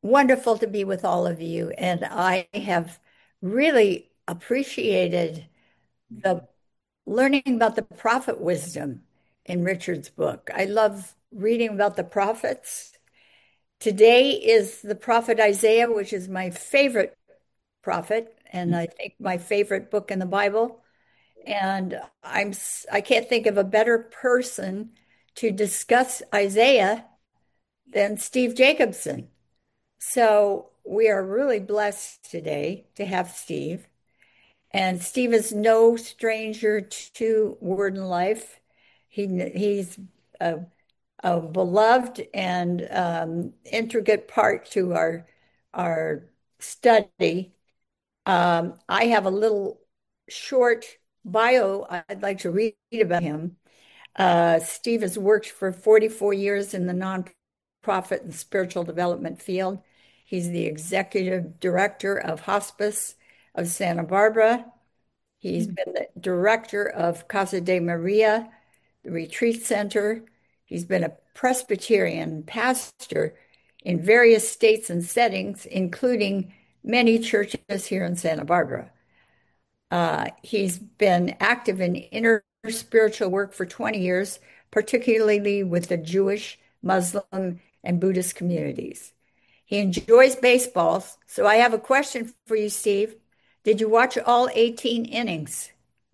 wonderful to be with all of you. And I have really appreciated the learning about the prophet wisdom in Richard's book. I love reading about the prophets. Today is the prophet Isaiah, which is my favorite prophet, and I think my favorite book in the Bible. And I can't think of a better person to discuss Isaiah than Steve Jacobson. So we are really blessed today to have Steve. And Steve is no stranger to Word and Life. He's a beloved and intricate part to our study. I have a little short bio I'd like to read about him. Steve has worked for 44 years in the nonprofit and spiritual development field. He's the executive director of Hospice of Santa Barbara. He's been the director of Casa de Maria, the retreat center. He's been a Presbyterian pastor in various states and settings, including many churches here in Santa Barbara. He's been active in inner spiritual work for 20 years, particularly with the Jewish, Muslim, and Buddhist communities. He enjoys baseball, so I have a question for you, Steve. Did you watch all 18 innings?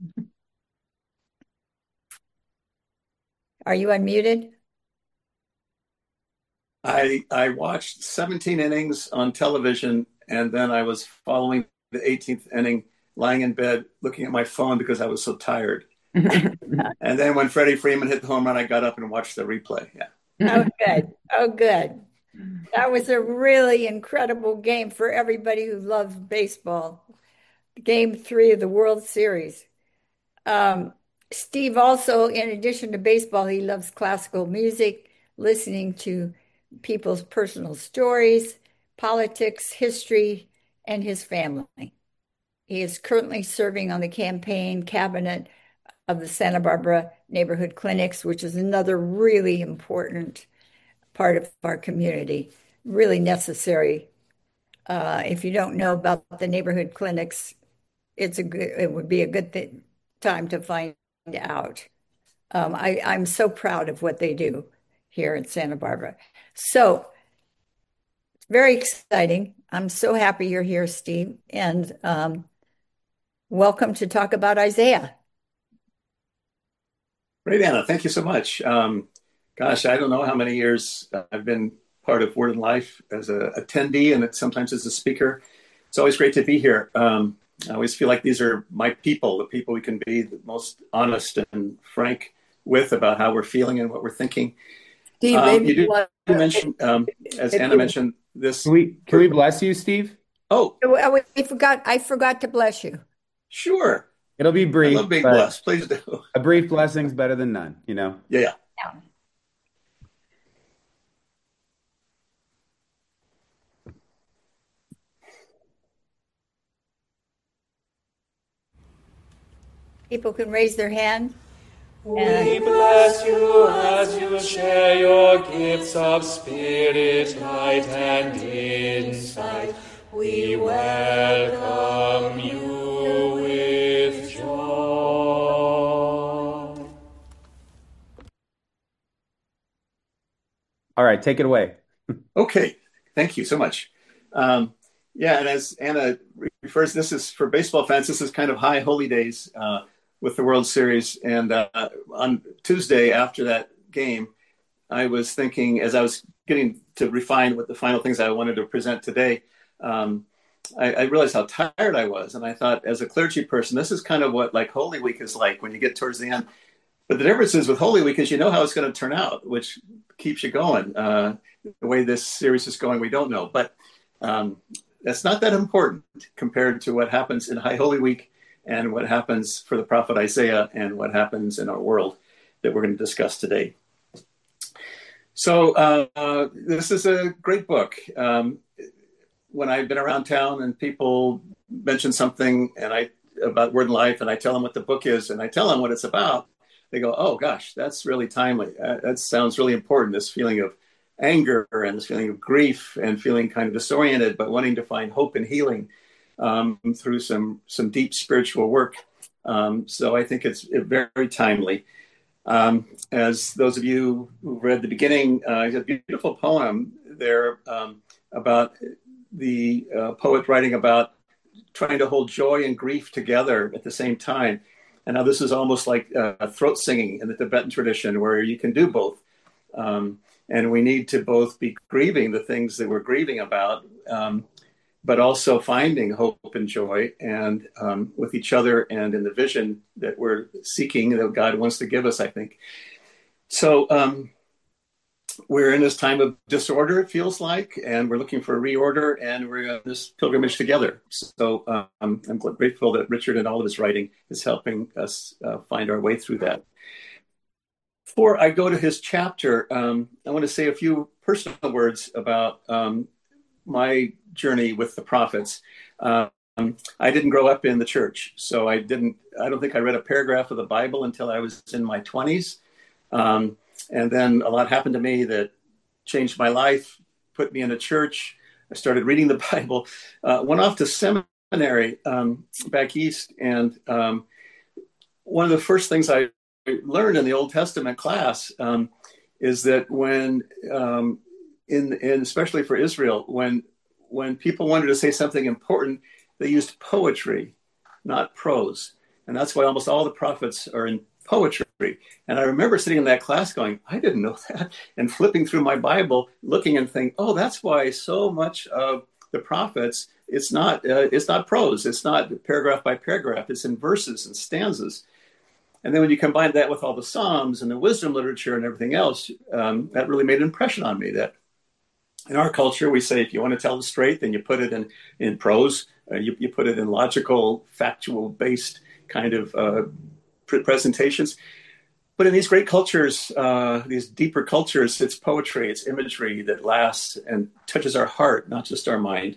Are you unmuted? I watched 17 innings on television, and then I was following the 18th inning, lying in bed, looking at my phone because I was so tired. And then when Freddie Freeman hit the home run, I got up and watched the replay. Yeah. Oh, good. Oh, good. That was a really incredible game for everybody who loves baseball. Game 3 of the World Series. Um, Steve also, in addition to baseball, he loves classical music, listening to people's personal stories, politics, history, and his family. He is currently serving on the campaign cabinet of the Santa Barbara Neighborhood Clinics, which is another really important part of our community, really necessary. If you don't know about the neighborhood clinics, it would be a good time to find out. I'm so proud of what they do here in Santa Barbara. So very exciting. I'm so happy you're here, Steve, and welcome to talk about Isaiah. Great, Anna. Thank you so much. Gosh, I don't know how many years I've been part of Word and Life as an attendee and sometimes as a speaker. It's always great to be here. I always feel like these are my people, the people we can be the most honest and frank with about how we're feeling and what we're thinking. Steve, maybe you do mention, as Anna mentioned, this. Can we bless you, Steve? Oh, I forgot to bless you. Sure. It'll be brief. I love being blessed. Please do. A brief blessing's better than none, you know? Yeah. People can raise their hand. We bless you as you share your gifts of spirit, light, and insight. We welcome you with joy. All right, take it away. Okay, thank you so much. And as Anna refers, this is for baseball fans. This is kind of high holy days with the World Series. And on Tuesday after that game, I was thinking, as I was getting to refine what the final things I wanted to present today, I realized how tired I was. And I thought, as a clergy person, this is kind of what like Holy Week is like when you get towards the end. But the difference is with Holy Week is you know how it's going to turn out, which keeps you going. The way this series is going, we don't know. But that's not that important compared to what happens in High Holy Week and what happens for the prophet Isaiah and what happens in our world that we're going to discuss today. So this is a great book. When I've been around town and people mention something about Word and Life, and I tell them what the book is, and I tell them what it's about, they go, "Oh gosh, that's really timely. That sounds really important." This feeling of anger and this feeling of grief and feeling kind of disoriented, but wanting to find hope and healing through some deep spiritual work. So I think it's very timely. As those of you who read the beginning, it's a beautiful poem there about the poet writing about trying to hold joy and grief together at the same time. And now this is almost like throat singing in the Tibetan tradition, where you can do both. And we need to both be grieving the things that we're grieving about, but also finding hope and joy and with each other and in the vision that we're seeking, that God wants to give us, I think. So we're in this time of disorder, it feels like, and we're looking for a reorder, and we're on this pilgrimage together. So I'm grateful that Richard and all of his writing is helping us find our way through that. Before I go to his chapter, I want to say a few personal words about my journey with the prophets. I didn't grow up in the church, so I don't think I read a paragraph of the Bible until I was in my 20s. And then a lot happened to me that changed my life, put me in a church. I started reading the Bible, went off to seminary back east. And one of the first things I learned in the Old Testament class is that when, especially for Israel, when people wanted to say something important, they used poetry, not prose. And that's why almost all the prophets are in poetry. And I remember sitting in that class going, I didn't know that, and flipping through my Bible, looking and thinking, oh, that's why so much of the prophets, it's not prose, it's not paragraph by paragraph, it's in verses and stanzas. And then when you combine that with all the Psalms and the wisdom literature and everything else, that really made an impression on me. That in our culture, we say if you want to tell it straight, then you put it in prose, you put it in logical, factual-based kind of presentations. But in these great cultures, these deeper cultures, it's poetry, it's imagery that lasts and touches our heart, not just our mind.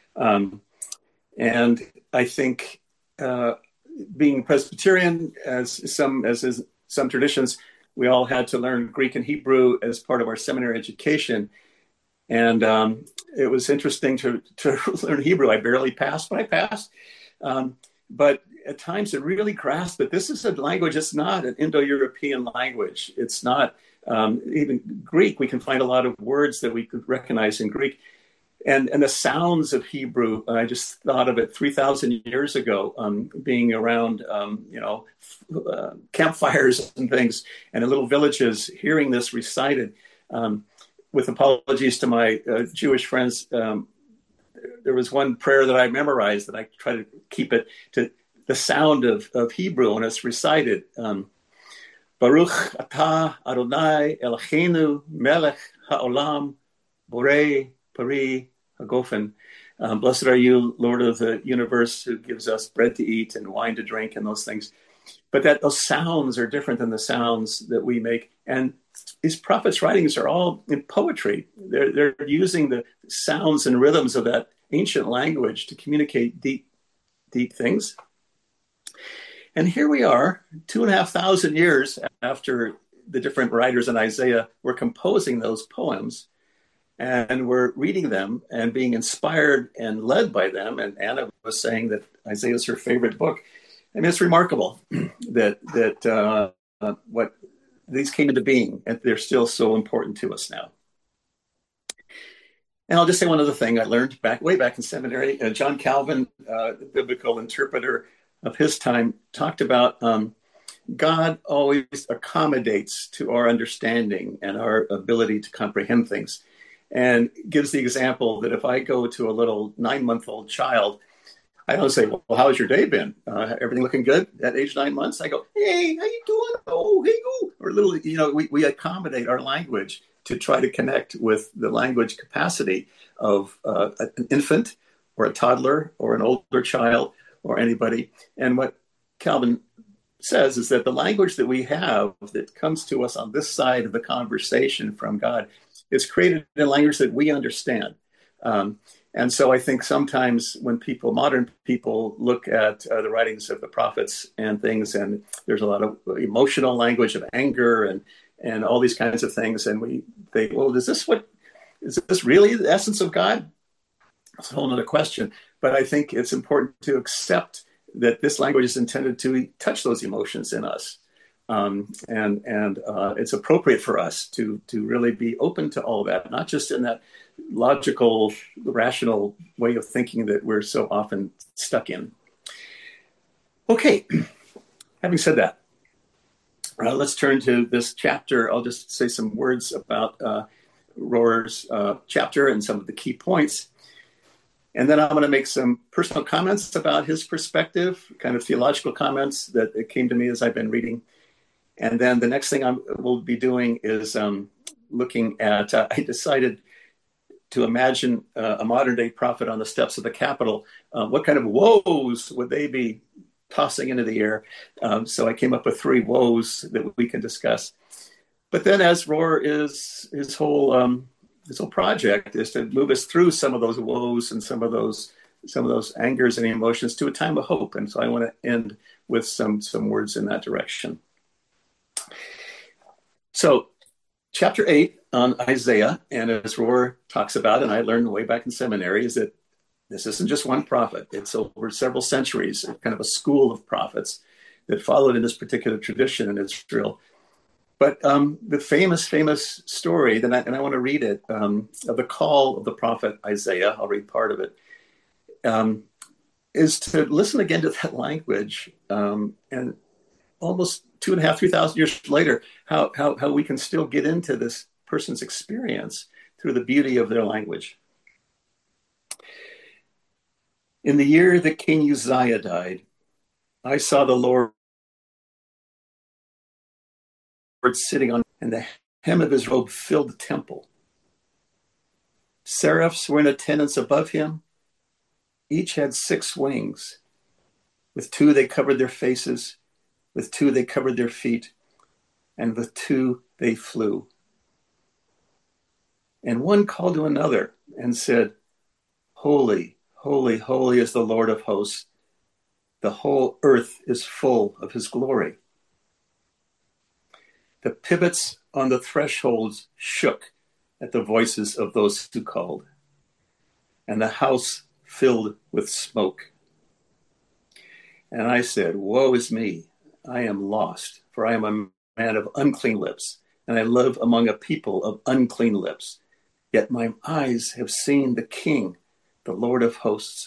And I think being Presbyterian, as some traditions, we all had to learn Greek and Hebrew as part of our seminary education. And it was interesting to learn Hebrew. I barely passed, but I passed. But at times it really grasped that this is a language, it's not an Indo-European language. It's not even Greek. We can find a lot of words that we could recognize in Greek. And the sounds of Hebrew, I just thought of it 3,000 years ago, being around, campfires and things, and in little villages, hearing this recited. With apologies to my Jewish friends, there was one prayer that I memorized that I try to keep it to the sound of Hebrew when it's recited. Baruch atah Adonai Eloheinu melech haolam borei pari hagofen. Blessed are you, Lord of the universe, who gives us bread to eat and wine to drink and those things. But that those sounds are different than the sounds that we make. And these prophets' writings are all in poetry. They're using the sounds and rhythms of that ancient language to communicate deep things. And here we are, 2,500 years after the different writers in Isaiah were composing those poems, and we're reading them and being inspired and led by them. And Anna was saying that Isaiah is her favorite book. I mean, it's remarkable that what these came into being, and they're still so important to us now. And I'll just say one other thing I learned way back in seminary. John Calvin, the biblical interpreter of his time, talked about God always accommodates to our understanding and our ability to comprehend things, and gives the example that if I go to a little 9-month-old child, I don't say, well, how's your day been? Everything looking good at age 9 months? I go, hey, how you doing? Oh, hey, go. Or little, we accommodate our language to try to connect with the language capacity of an infant or a toddler or an older child or anybody. And what Calvin says is that the language that we have that comes to us on this side of the conversation from God is created in a language that we understand. And so I think sometimes when modern people look at the writings of the prophets and things, and there's a lot of emotional language of anger and all these kinds of things, and we think, well, is this what is this really the essence of God? That's a whole other question. But I think it's important to accept that this language is intended to touch those emotions in us. And it's appropriate for us to really be open to all that, not just in that logical, rational way of thinking that we're so often stuck in. Okay, having said that, let's turn to this chapter. I'll just say some words about Rohr's chapter and some of the key points. And then I'm going to make some personal comments about his perspective, kind of theological comments that came to me as I've been reading. And then the next thing we'll be doing is looking at, I decided to imagine a modern day prophet on the steps of the Capitol. What kind of woes would they be tossing into the air? So I came up with 3 woes that we can discuss. But then as Rohr is, his whole project is to move us through some of those woes and some of those angers and emotions to a time of hope. And so I want to end with some words in that direction. So chapter 8 on Isaiah, and as Rohr talks about, and I learned way back in seminary, is that this isn't just one prophet. It's over several centuries, kind of a school of prophets that followed in this particular tradition in Israel. But the famous story, and I want to read it, of the call of the prophet Isaiah, I'll read part of it, is to listen again to that language, and almost 2,500, 3,000 years later, how we can still get into this person's experience through the beauty of their language. In the year that King Uzziah died, I saw the Lord sitting on, and the hem of his robe filled the temple. Seraphs were in attendance above him. Each had 6 wings. With 2 they covered their faces, with 2 they covered their feet, and with 2 they flew. And one called to another and said, "Holy, holy, holy is the Lord of hosts. The whole earth is full of his glory." The pivots on the thresholds shook at the voices of those who called, and the house filled with smoke. And I said, "Woe is me, I am lost, for I am a man of unclean lips, and I live among a people of unclean lips. Yet my eyes have seen the King, the Lord of hosts."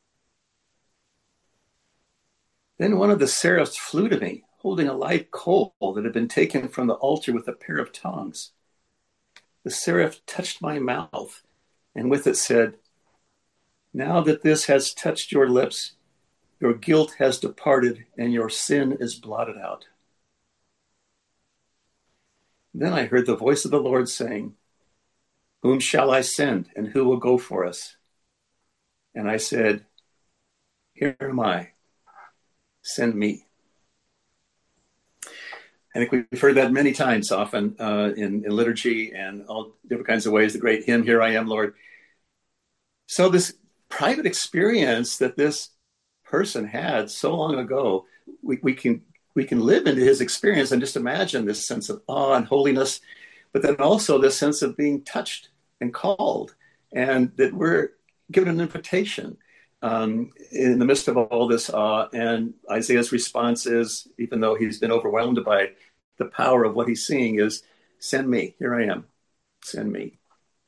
Then one of the seraphs flew to me, holding a live coal that had been taken from the altar with a pair of tongs. The seraph touched my mouth, and with it said, "Now that this has touched your lips, your guilt has departed and your sin is blotted out." Then I heard the voice of the Lord saying, "Whom shall I send, and who will go for us?" And I said, "Here am I, send me." I think we've heard that many times often in liturgy and all different kinds of ways, the great hymn, "Here I am, Lord." So this private experience that this person had so long ago, we can live into his experience and just imagine this sense of awe and holiness, but then also this sense of being touched and called, and that we're given an invitation in the midst of all this awe. And Isaiah's response is, even though he's been overwhelmed by the power of what he's seeing, is, "Send me, here I am, send me."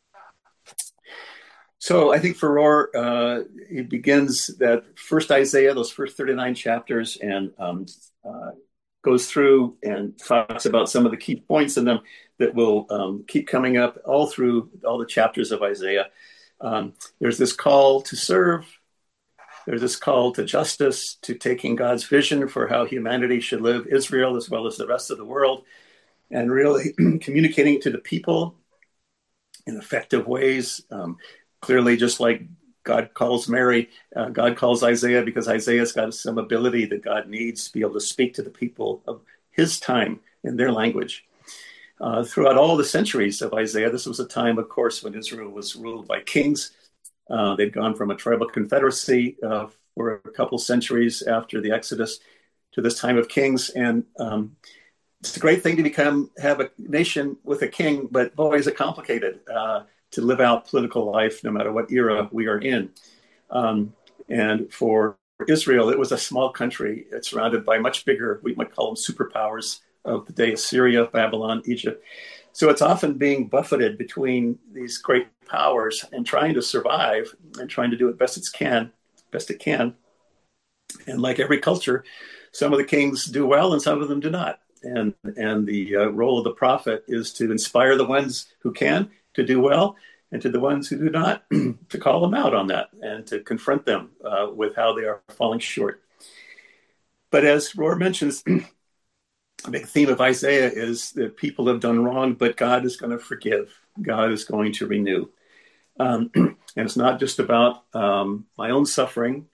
So I think for Rohr, he begins that first Isaiah, those first 39 chapters, and goes through and talks about some of the key points in them that will keep coming up all through all the chapters of Isaiah. There's this call to serve. There's this call to justice, to taking God's vision for how humanity should live, Israel as well as the rest of the world, and really communicating it to the people in effective ways. Clearly, just like God calls Mary, God calls Isaiah, because Isaiah's got some ability that God needs to be able to speak to the people of his time in their language. Throughout all the centuries of Isaiah, this was a time, of course, when Israel was ruled by kings. They'd gone from a tribal confederacy for a couple centuries after the Exodus to this time of kings. And it's a great thing to have a nation with a king, but boy, is it complicated. to live out political life, no matter what era we are in. And for Israel, it was a small country. It's surrounded by much bigger, we might call them superpowers of the day, Syria, Babylon, Egypt. So it's often being buffeted between these great powers and trying to survive and trying to do it best it can. And like every culture, some of the kings do well and some of them do not. And the role of the prophet is to inspire the ones who can to do well, and to the ones who do not, to call them out on that and to confront them with how they are falling short. But as Rohr mentions, a big theme of Isaiah is that people have done wrong, but God is going to forgive. God is going to renew. And it's not just about my own suffering.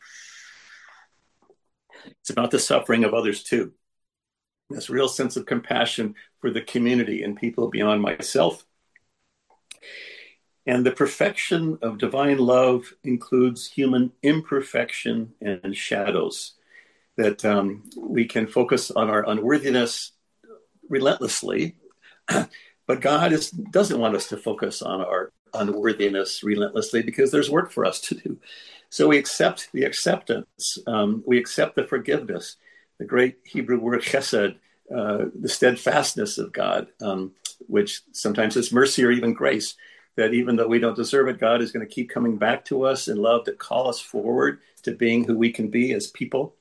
It's about the suffering of others too. This real sense of compassion for the community and people beyond myself. And the perfection of divine love includes human imperfection and shadows, that we can focus on our unworthiness relentlessly, but God doesn't want us to focus on our unworthiness relentlessly because there's work for us to do. So we accept the acceptance, we accept the forgiveness, the great Hebrew word chesed, the steadfastness of God, which sometimes is mercy or even grace, that even though we don't deserve it, God is going to keep coming back to us in love to call us forward to being who we can be as people.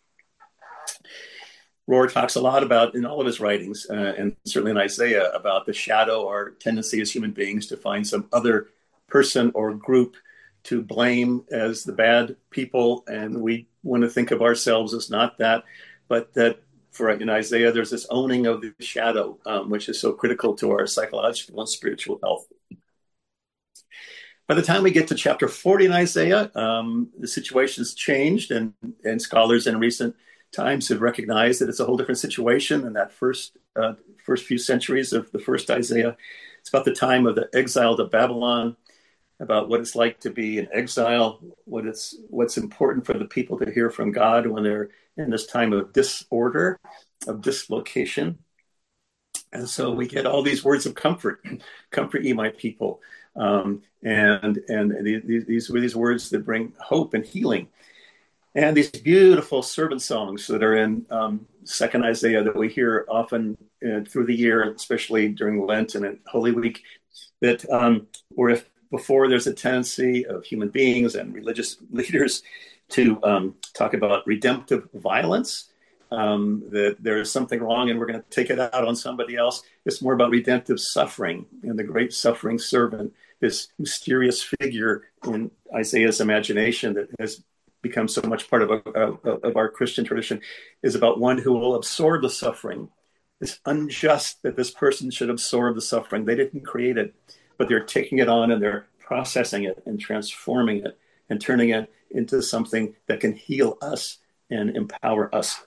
Rohr talks a lot about, in all of his writings, and certainly in Isaiah, about the shadow, our tendency as human beings to find some other person or group to blame as the bad people, and we want to think of ourselves as not that, but that in Isaiah, there's this owning of the shadow, which is so critical to our psychological and spiritual health. By the time we get to chapter 40 in Isaiah, the situation's changed, and scholars in recent times have recognized that it's a whole different situation than that first few centuries of the first Isaiah. It's about the time of the exile to Babylon, about what it's like to be in exile, what's important for the people to hear from God when they're in this time of disorder, of dislocation. And so we get all these words of comfort. Comfort ye, my people. And these were these words that bring hope and healing. And these beautiful servant songs that are in Second Isaiah that we hear often through the year, especially during Lent and at Holy Week, that where if before there's a tendency of human beings and religious leaders to talk about redemptive violence, that there is something wrong and we're going to take it out on somebody else. It's more about redemptive suffering and the great suffering servant, this mysterious figure in Isaiah's imagination that has become so much part of our Christian tradition, is about one who will absorb the suffering. It's unjust that this person should absorb the suffering. They didn't create it, but they're taking it on and they're processing it and transforming it and turning it into something that can heal us and empower us.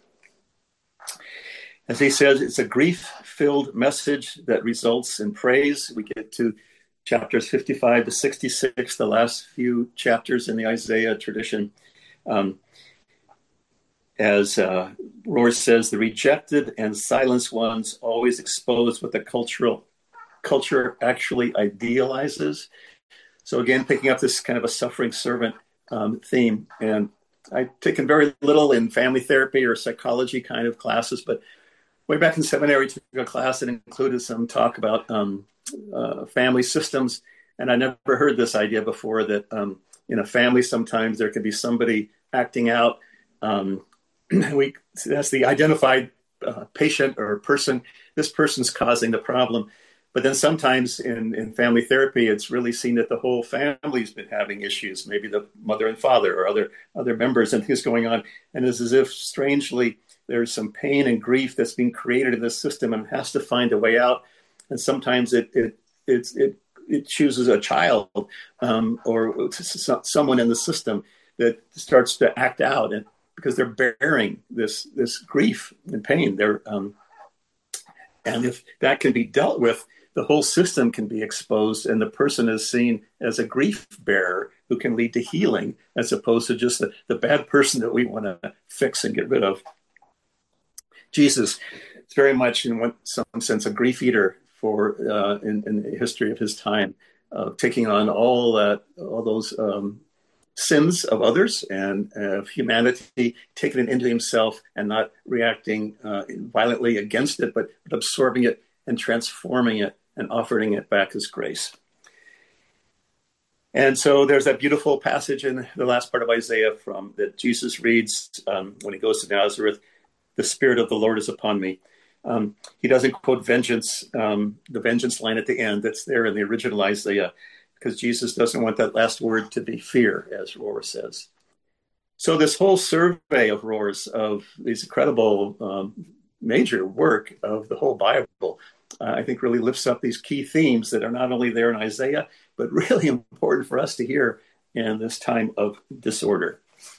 As he says, it's a grief-filled message that results in praise. We get to chapters 55 to 66, the last few chapters in the Isaiah tradition. As Rohr says, the rejected and silenced ones always expose what the culture actually idealizes. So again, picking up this kind of a suffering servant theme. And I've taken very little in family therapy or psychology kind of classes, but way back in seminary, took a class that included some talk about family systems. And I never heard this idea before that in a family, sometimes there can be somebody acting out. That's the identified patient or person. This person's causing the problem. But then sometimes in family therapy, it's really seen that the whole family's been having issues, maybe the mother and father or other members and things going on. And it's as if strangely there's some pain and grief that's being created in the system and has to find a way out. And sometimes it chooses a child or someone in the system that starts to act out, and because they're bearing this grief and pain. And if that can be dealt with, the whole system can be exposed, and the person is seen as a grief bearer who can lead to healing, as opposed to just the bad person that we want to fix and get rid of. Jesus is very much, in some sense, a grief eater in the history of his time. taking on all those sins of others and of humanity, taking it into himself and not reacting violently against it, but absorbing it and transforming it and offering it back as grace. And so there's that beautiful passage in the last part of Isaiah that Jesus reads when he goes to Nazareth, "The Spirit of the Lord is upon me." He doesn't quote vengeance, the vengeance line at the end that's there in the original Isaiah, because Jesus doesn't want that last word to be fear, as Rohr says. So this whole survey of Rohr's, of these incredible major work of the whole Bible, I think really lifts up these key themes that are not only there in Isaiah, but really important for us to hear in this time of disorder.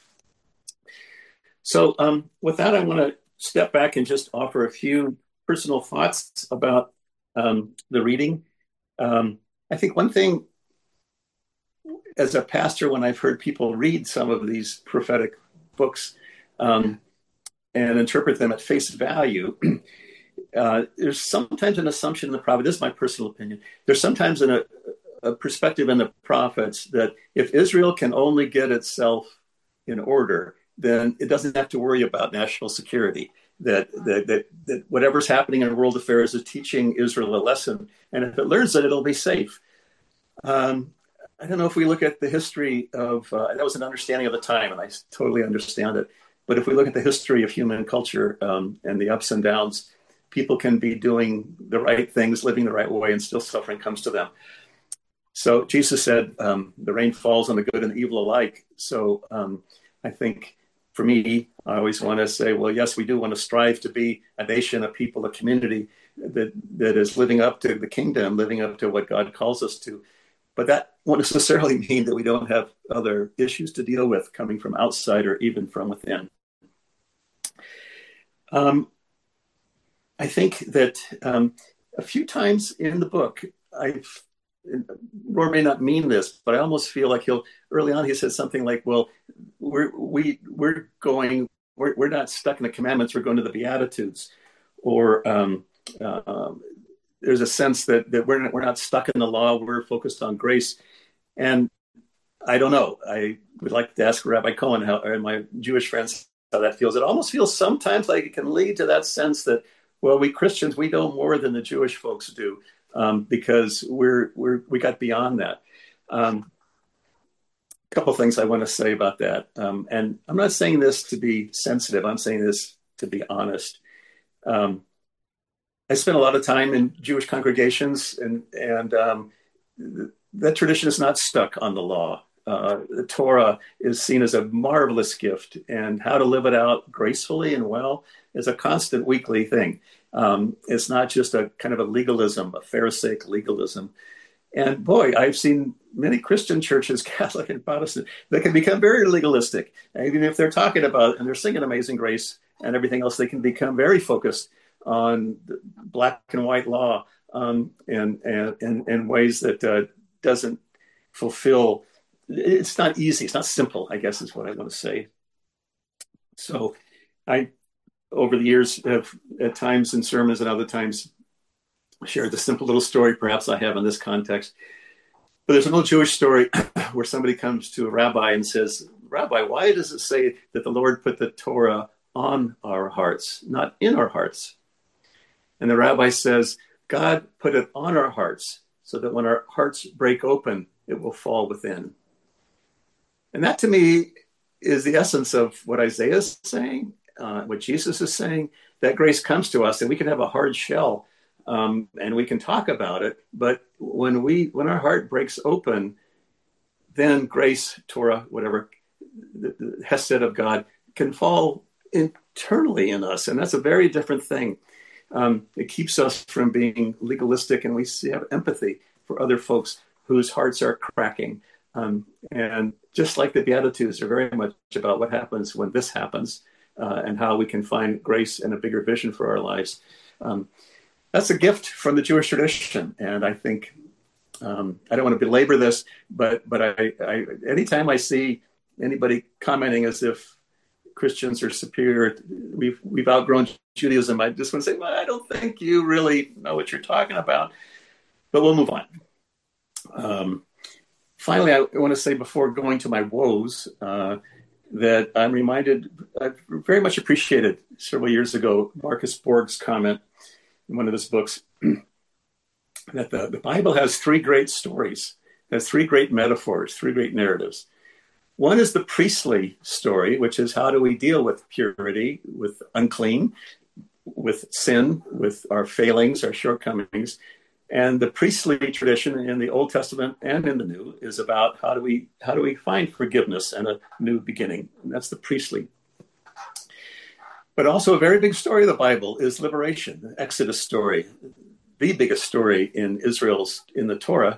So with that, I want to step back and just offer a few personal thoughts about the reading. I think one thing, as a pastor, when I've heard people read some of these prophetic books and interpret them at face value, there's sometimes an assumption in the prophet. This is my personal opinion. There's sometimes a perspective in the prophets that if Israel can only get itself in order, then it doesn't have to worry about national security. That whatever's happening in world affairs is teaching Israel a lesson, and if it learns it, it'll be safe. I don't know if we look at the history of that was an understanding of the time, and I totally understand it. But if we look at the history of human culture and the ups and downs, people can be doing the right things, living the right way, and still suffering comes to them. So Jesus said, the rain falls on the good and the evil alike. So I think for me, I always want to say, well, yes, we do want to strive to be a nation, a people, a community that is living up to the kingdom, living up to what God calls us to. But that won't necessarily mean that we don't have other issues to deal with coming from outside or even from within. I think that a few times in the book, Rohr may not mean this, but I almost feel like early on he said something like, well, we're not stuck in the commandments, we're going to the Beatitudes. Or there's a sense that we're not stuck in the law, we're focused on grace. And I don't know, I would like to ask Rabbi Cohen and my Jewish friends how that feels. It almost feels sometimes like it can lead to that sense that, well, we Christians, we know more than the Jewish folks do. Because we got beyond that. A couple of things I want to say about that. And I'm not saying this to be sensitive. I'm saying this to be honest. I spent a lot of time in Jewish congregations, and that tradition is not stuck on the law. The Torah is seen as a marvelous gift, and how to live it out gracefully and well is a constant weekly thing. It's not just a kind of a legalism, a Pharisaic legalism. And boy, I've seen many Christian churches, Catholic and Protestant, that can become very legalistic. And even if they're talking about and they're singing Amazing Grace and everything else, they can become very focused on black and white law in ways that doesn't fulfill. It's not easy. It's not simple, I guess is what I want to say. So over the years, have at times in sermons and other times shared the simple little story perhaps I have in this context. But there's an old Jewish story where somebody comes to a rabbi and says, "Rabbi, why does it say that the Lord put the Torah on our hearts, not in our hearts?" And the rabbi says, "God put it on our hearts so that when our hearts break open, it will fall within." And that to me is the essence of what Isaiah is saying. What Jesus is saying, that grace comes to us and we can have a hard shell and we can talk about it. But when our heart breaks open, then grace, Torah, whatever, the Hesed of God can fall internally in us. And that's a very different thing. It keeps us from being legalistic, and we have empathy for other folks whose hearts are cracking. And just like the Beatitudes are very much about what happens when this happens, and how we can find grace and a bigger vision for our lives. That's a gift from the Jewish tradition. And I think, I don't want to belabor this, but I anytime I see anybody commenting as if Christians are superior, we've outgrown Judaism, I just want to say, well, I don't think you really know what you're talking about, but we'll move on. Um, Finally, I want to say before going to my woes that I'm reminded, I very much appreciated several years ago Marcus Borg's comment in one of his books that the Bible has three great stories, has three great metaphors, three great narratives. One is the priestly story, which is how do we deal with purity, with unclean, with sin, with our failings, our shortcomings. And the priestly tradition in the Old Testament and in the New is about how do we find forgiveness and a new beginning. And that's the priestly. But also a very big story of the Bible is liberation, the Exodus story, the biggest story in the Torah.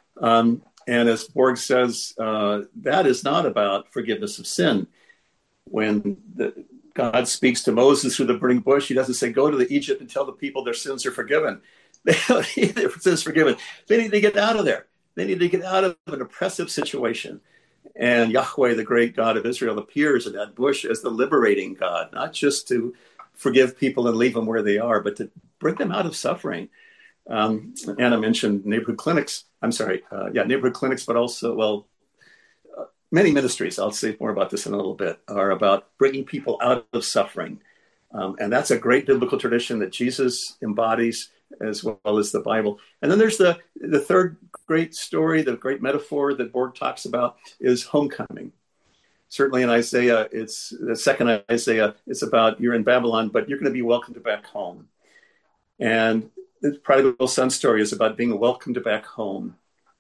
And as Borg says, that is not about forgiveness of sin. When God speaks to Moses through the burning bush, he doesn't say, go to Egypt and tell the people their sins are forgiven. They don't need their sins forgiven. They need to get out of there. They need to get out of an oppressive situation. And Yahweh, the great God of Israel, appears in that bush as the liberating God, not just to forgive people and leave them where they are, but to bring them out of suffering. Anna mentioned neighborhood clinics. Neighborhood clinics, but also, many ministries, I'll say more about this in a little bit, are about bringing people out of suffering. And that's a great biblical tradition that Jesus embodies as well as the Bible. And then there's the third great story, the great metaphor that Borg talks about is homecoming. Certainly in Isaiah, it's the second Isaiah, it's about you're in Babylon, but you're going to be welcomed back home. And the prodigal son story is about being welcomed back home.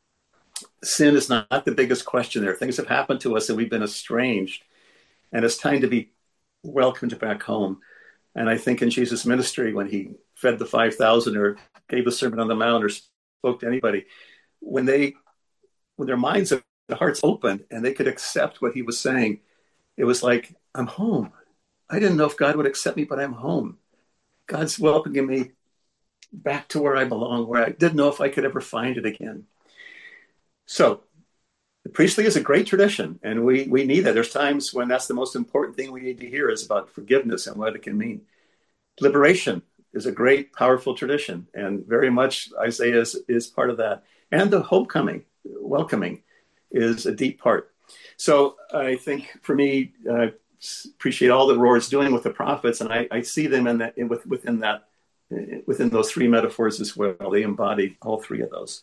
Sin is not the biggest question there. Things have happened to us and we've been estranged. And it's time to be welcomed back home. And I think in Jesus' ministry, when he fed the 5,000 or gave the Sermon on the Mount or spoke to anybody, when their minds and hearts opened and they could accept what he was saying, it was like, I'm home. I didn't know if God would accept me, but I'm home. God's welcoming me back to where I belong, where I didn't know if I could ever find it again. So the priestly is a great tradition, and we need that. There's times when that's the most important thing we need to hear is about forgiveness and what it can mean. Liberation is a great, powerful tradition, and very much Isaiah is part of that. And the homecoming, welcoming, is a deep part. So I think for me, appreciate all that Rohr's doing with the prophets, and I see them within those three metaphors as well. They embody all three of those.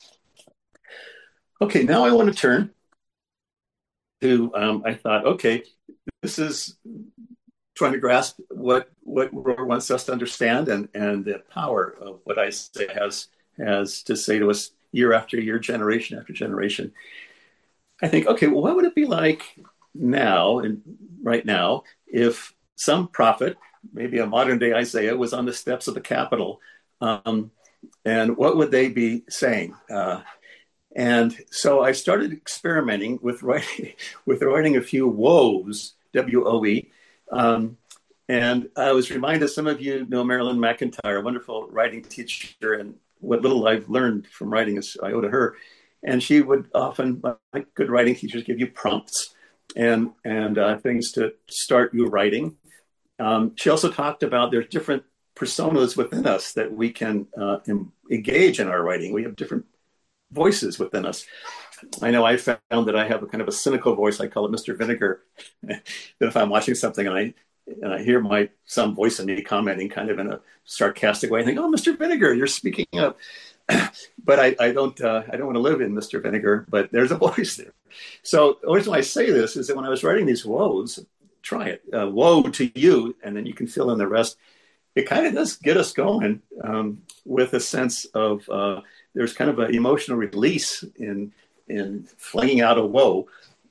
Okay, now I want to turn to, I thought, okay, this is trying to grasp what Rohr wants us to understand and the power of what Isaiah has to say to us year after year, generation after generation. I think, okay, well, what would it be like now, and right now, if some prophet, maybe a modern day Isaiah, was on the steps of the Capitol, and what would they be saying? And so I started experimenting with writing a few woes, W-O-E. And I was reminded, some of you know Marilyn McIntyre, a wonderful writing teacher, and what little I've learned from writing is I owe to her. And she would often, like good writing teachers, give you prompts and things to start your writing. She also talked about there's different personas within us that we can engage in our writing. We have different voices within us. I know I found that I have a kind of a cynical voice. I call it Mr. Vinegar. That if I'm watching something and I hear some voice in me commenting kind of in a sarcastic way, I think, oh, Mr. Vinegar, you're speaking up. But I don't want to live in Mr. Vinegar, but there's a voice there. So the reason why I say this is that when I was writing these woes, try it, woe to you, and then you can fill in the rest. It kind of does get us going with a sense of there's kind of an emotional release in flinging out a woe.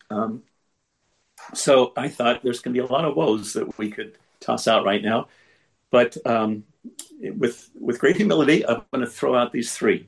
So I thought there's going to be a lot of woes that we could toss out right now. But with great humility, I'm going to throw out these three.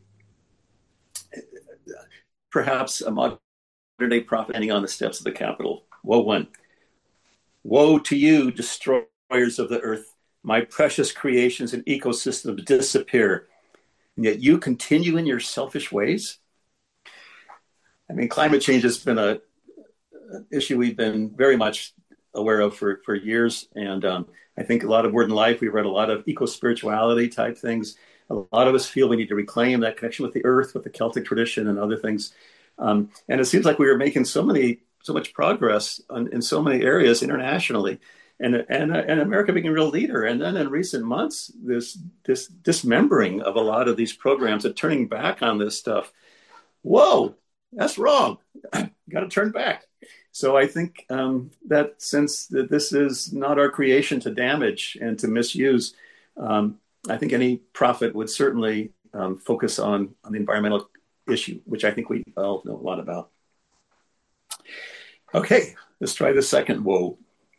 Perhaps a modern-day prophet standing on the steps of the Capitol. Woe one. Woe to you, destroyers of the earth. My precious creations and ecosystems disappear. And yet you continue in your selfish ways. I mean, climate change has been an issue we've been very much aware of for years. And I think a lot of Word and Life, we've read a lot of eco-spirituality type things. A lot of us feel we need to reclaim that connection with the earth, with the Celtic tradition and other things. And it seems like we were making so much progress in so many areas internationally, and America being a real leader. And then in recent months, this dismembering of a lot of these programs and turning back on this stuff. Whoa, that's wrong. Got to turn back. So I think that since this is not our creation to damage and to misuse, I think any prophet would certainly focus on the environmental issue, which I think we all know a lot about. Okay, let's try the second woe.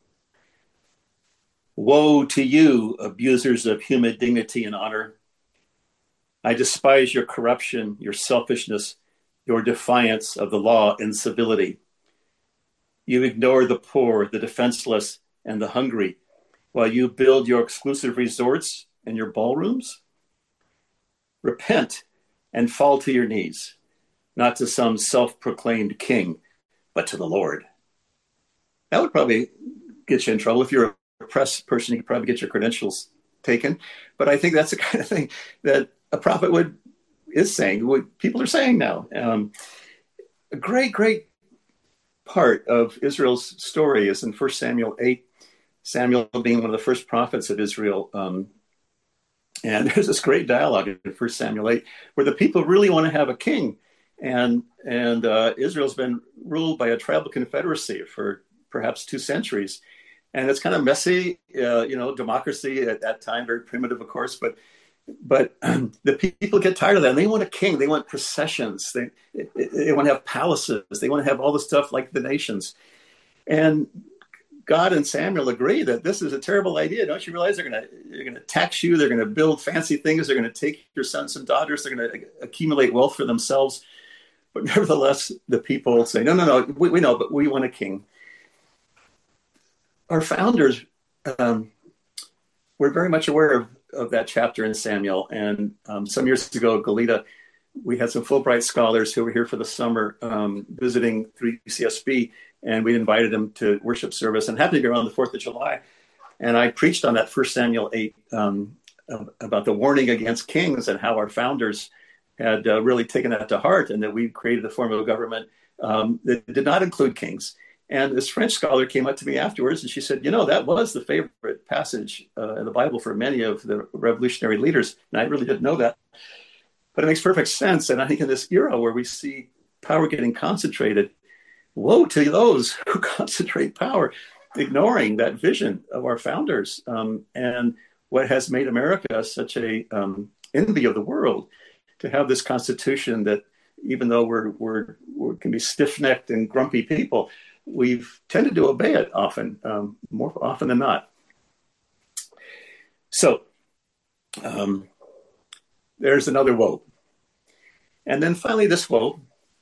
Woe to you, abusers of human dignity and honor. I despise your corruption, your selfishness, your defiance of the law and civility. You ignore the poor, the defenseless, and the hungry, while you build your exclusive resorts and your ballrooms. Repent and fall to your knees, not to some self-proclaimed king, but to the Lord. That would probably get you in trouble. If you're a press person, you could probably get your credentials taken. But I think that's the kind of thing that a prophet is saying, what people are saying now. A great part of Israel's story is in 1 Samuel 8, Samuel being one of the first prophets of Israel. And there's this great dialogue in 1 Samuel 8 where the people really want to have a king. And Israel's been ruled by a tribal confederacy for perhaps 2 centuries. And it's kind of messy, democracy at that time, very primitive, of course, but the people get tired of that and they want a king. They want processions. They want to have palaces. They want to have all the stuff like the nations. And God and Samuel agree that this is a terrible idea. Don't you realize they're going to tax you? They're going to build fancy things. They're going to take your sons and daughters. They're going to accumulate wealth for themselves. But nevertheless, the people say, no, we know, but we want a king. Our founders were very much aware of that chapter in Samuel. And some years ago, Goleta, we had some Fulbright scholars who were here for the summer visiting through UCSB, and we invited them to worship service and happened to be around the 4th of July. And I preached on that 1 Samuel 8 about the warning against kings and how our founders had really taken that to heart, and that we created a form of government that did not include kings. And this French scholar came up to me afterwards and she said, that was the favorite passage in the Bible for many of the revolutionary leaders. And I really didn't know that. But it makes perfect sense. And I think in this era where we see power getting concentrated, woe to those who concentrate power, ignoring that vision of our founders and what has made America such a envy of the world, to have this Constitution that, even though we can be stiff-necked and grumpy people, we've tended to obey it often, more often than not. So there's another woe. And then finally this woe.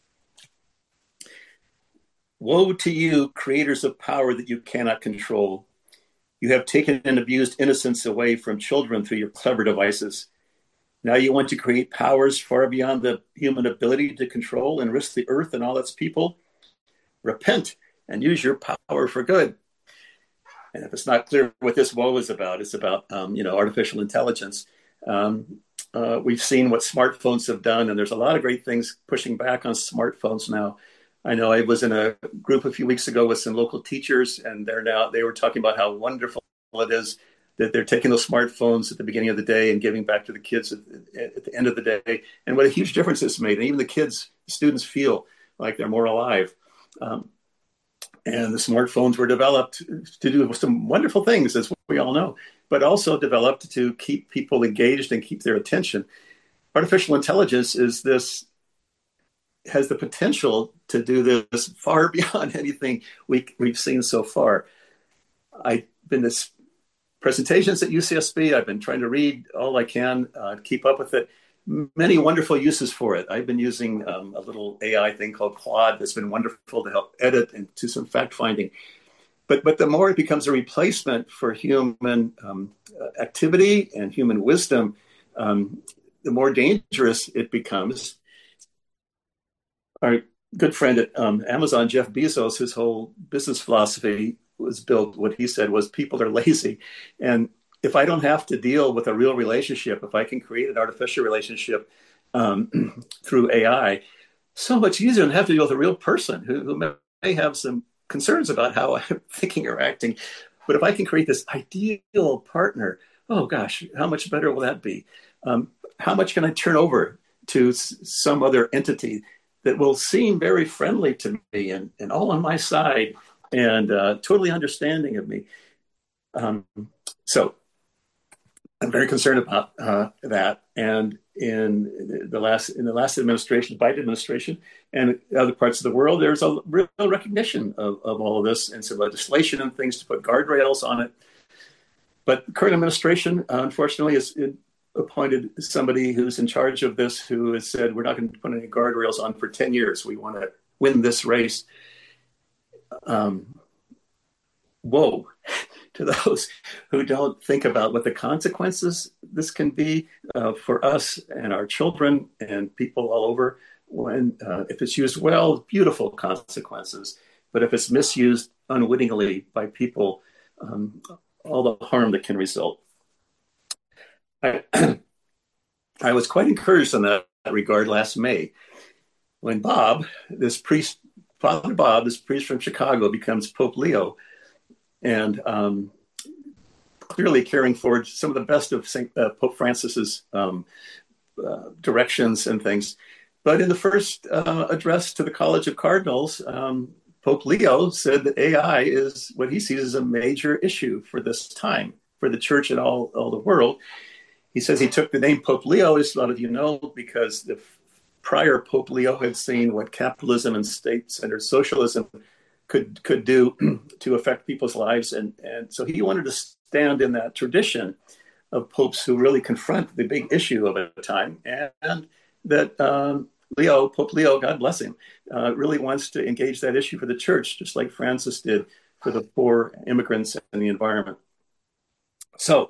Woe to you, creators of power that you cannot control. You have taken and abused innocence away from children through your clever devices. Now you want to create powers far beyond the human ability to control and risk the earth and all its people. Repent and use your power for good. And if it's not clear what this woe is about, it's about, artificial intelligence. We've seen what smartphones have done, and there's a lot of great things pushing back on smartphones now. I know I was in a group a few weeks ago with some local teachers, and they were talking about how wonderful it is that they're taking those smartphones at the beginning of the day and giving back to the kids at the end of the day, and what a huge difference it's made. And even the students feel like they're more alive. And the smartphones were developed to do some wonderful things, as we all know, but also developed to keep people engaged and keep their attention. Artificial intelligence has the potential to do this far beyond anything we've seen so far. I've been to presentations at UCSB. I've been trying to read all I can, keep up with it. Many wonderful uses for it. I've been using a little AI thing called Claude that's been wonderful to help edit and do some fact finding. But the more it becomes a replacement for human activity and human wisdom, the more dangerous it becomes. Our good friend at Amazon, Jeff Bezos, his whole business philosophy was built, what he said was people are lazy. And if I don't have to deal with a real relationship, if I can create an artificial relationship through AI, so much easier than have to deal with a real person who may have some concerns about how I'm thinking or acting. But if I can create this ideal partner, oh gosh, how much better will that be? How much can I turn over to some other entity that will seem very friendly to me and all on my side and totally understanding of me? So I'm very concerned about that. And in the last administration, Biden administration, and other parts of the world, there's a real recognition of all of this and some legislation and things to put guardrails on it. But the current administration, unfortunately, has appointed somebody who's in charge of this, who has said, we're not going to put any guardrails on for 10 years. We want to win this race. Whoa. To those who don't think about what the consequences this can be for us and our children and people all over. When if it's used well, beautiful consequences. But if it's misused unwittingly by people, all the harm that can result. I was quite encouraged in that regard last May when Father Bob, this priest from Chicago, becomes Pope Leo. And clearly carrying forward some of the best of Pope Francis's directions and things. But in the first address to the College of Cardinals, Pope Leo said that AI is what he sees as a major issue for this time, for the church and all the world. He says he took the name Pope Leo, as a lot of you know, because the prior Pope Leo had seen what capitalism and state-centered socialism could do to affect people's lives. And so he wanted to stand in that tradition of popes who really confront the big issue of the time. And that Pope Leo, God bless him, really wants to engage that issue for the church, just like Francis did for the poor, immigrants, and the environment. So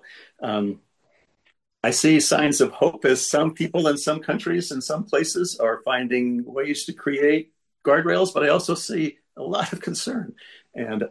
I see signs of hope as some people in some countries and some places are finding ways to create guardrails, but I also see a lot of concern. And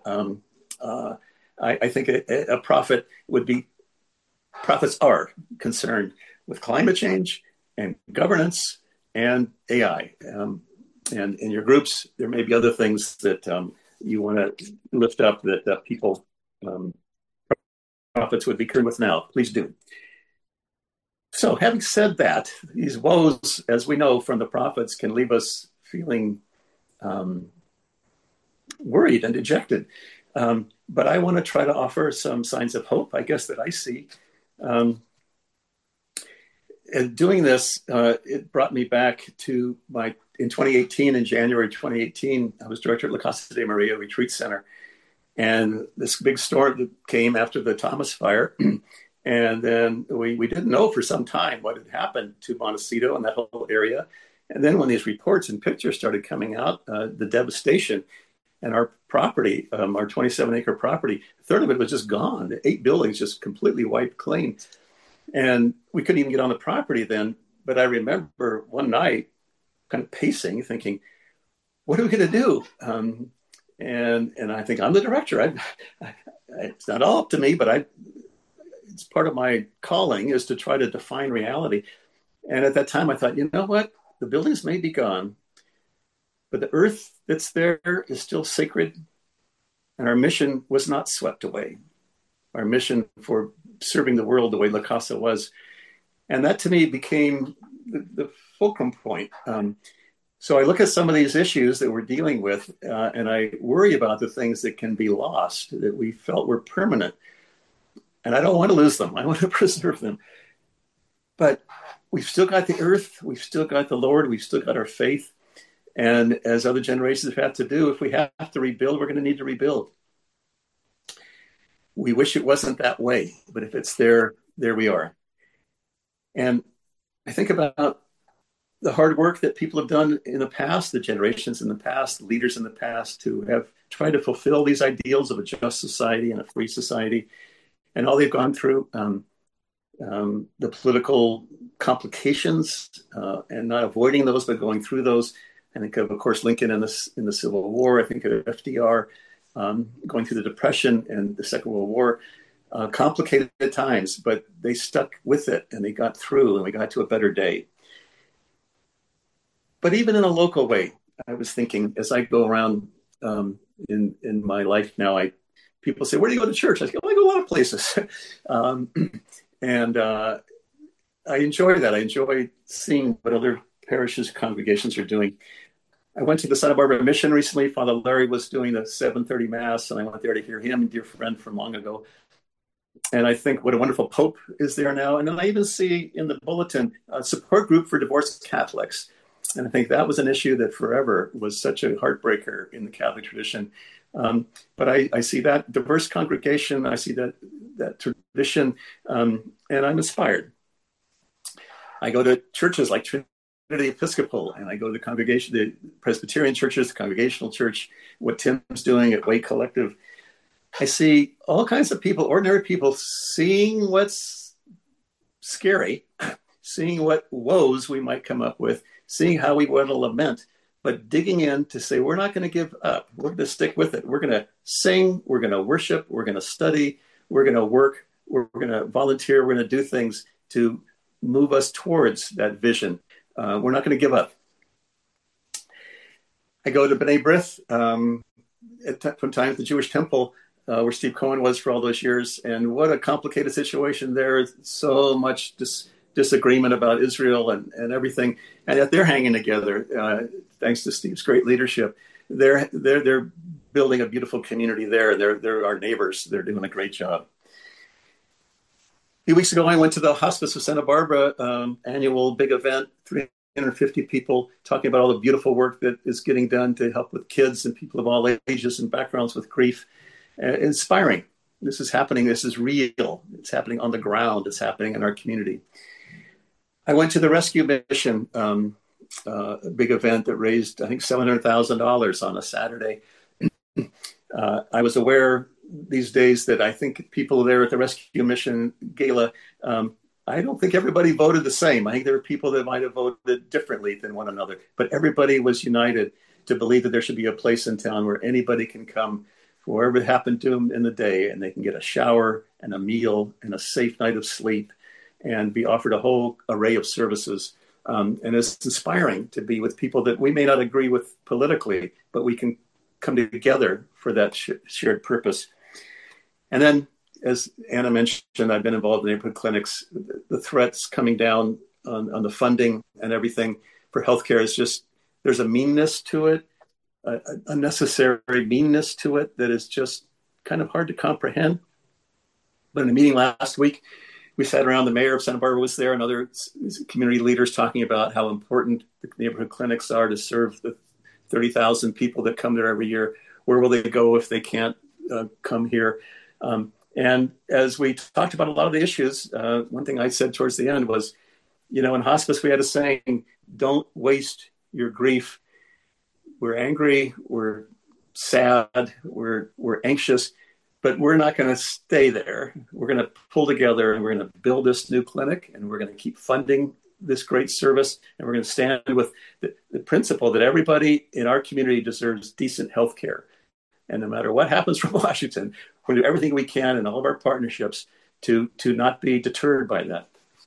I think a prophet prophets are concerned with climate change and governance and AI. And in your groups, there may be other things that you want to lift up that people, prophets would be concerned with now. Please do. So having said that, these woes, as we know from the prophets, can leave us feeling worried and dejected. But I want to try to offer some signs of hope, I guess, that I see. And doing this, it brought me back to in 2018, in January 2018, I was director at La Casa de Maria Retreat Center. And this big storm that came after the Thomas fire. And then we didn't know for some time what had happened to Montecito and that whole area. And then when these reports and pictures started coming out, the devastation, and our property, our 27-acre property, a third of it was just gone. The 8 buildings just completely wiped clean. And we couldn't even get on the property then. But I remember one night kind of pacing, thinking, what are we going to do? And I think, I'm the director. It's not all up to me, but it's part of my calling is to try to define reality. And at that time, I thought, you know what? The buildings may be gone, but the earth that's there is still sacred, and our mission was not swept away. Our mission for serving the world the way La Casa was. And that to me became the fulcrum point. So I look at some of these issues that we're dealing with, and I worry about the things that can be lost, that we felt were permanent. And I don't want to lose them. I want to preserve them. But we've still got the earth. We've still got the Lord. We've still got our faith. And as other generations have had to do, if we have to rebuild, we're going to need to rebuild. We wish it wasn't that way, but if it's there, there we are. And I think about the hard work that people have done in the past, the generations in the past, the leaders in the past who have tried to fulfill these ideals of a just society and a free society, and all they've gone through, the political complications and not avoiding those, but going through those. I think of course, Lincoln in the Civil War. I think of FDR going through the Depression and the Second World War. complicated at times, but they stuck with it and they got through and we got to a better day. But even in a local way, I was thinking as I go around in my life now, people say, where do you go to church? I say, I go a lot of places. And I enjoy that. I enjoy seeing what other parishes, congregations are doing. I went to the Santa Barbara Mission recently. Father Larry was doing the 7:30 Mass, and I went there to hear him, a dear friend from long ago. And I think what a wonderful Pope is there now. And then I even see in the bulletin a support group for divorced Catholics. And I think that was an issue that forever was such a heartbreaker in the Catholic tradition. But I see that diverse congregation, I see that tradition, and I'm inspired. I go to churches like Trinity Episcopal, and I go to the congregation, the Presbyterian churches, the Congregational Church, what Tim's doing at Way Collective. I see all kinds of people, ordinary people, seeing what's scary, seeing what woes we might come up with, seeing how we want to lament, but digging in to say, we're not going to give up. We're going to stick with it. We're going to sing. We're going to worship. We're going to study. We're going to work. We're going to volunteer. We're going to do things to move us towards that vision. We're not going to give up. I go to B'nai B'rith from time at the Jewish Temple, where Steve Cohen was for all those years. And what a complicated situation there. So much disagreement about Israel and everything. And yet they're hanging together, thanks to Steve's great leadership. They're building a beautiful community there. They're our neighbors. They're doing a great job. A few weeks ago, I went to the Hospice of Santa Barbara annual big event, 350 people talking about all the beautiful work that is getting done to help with kids and people of all ages and backgrounds with grief. Inspiring. This is happening. This is real. It's happening on the ground. It's happening in our community. I went to the Rescue Mission, a big event that raised, I think, $700,000 on a Saturday. I was aware these days that I think people there at the Rescue Mission Gala, I don't think everybody voted the same. I think there were people that might have voted differently than one another, but everybody was united to believe that there should be a place in town where anybody can come for whatever happened to them in the day, and they can get a shower and a meal and a safe night of sleep and be offered a whole array of services. And it's inspiring to be with people that we may not agree with politically, but we can come together for that shared purpose. And then, as Anna mentioned, I've been involved in neighborhood clinics. The threats coming down on the funding and everything for healthcare is just, there's a meanness to it, a unnecessary meanness to it that is just kind of hard to comprehend. But in a meeting last week, we sat around, the mayor of Santa Barbara was there and other community leaders talking about how important the neighborhood clinics are to serve the 30,000 people that come there every year. Where will they go if they can't come here? And as we talked about a lot of the issues, one thing I said towards the end was, in hospice, we had a saying, don't waste your grief. We're angry, we're sad, we're anxious, but we're not going to stay there. We're going to pull together and we're going to build this new clinic and we're going to keep funding this great service. And we're going to stand with the principle that everybody in our community deserves decent health care. And no matter what happens from Washington, we're going to do everything we can in all of our partnerships to not be deterred by that.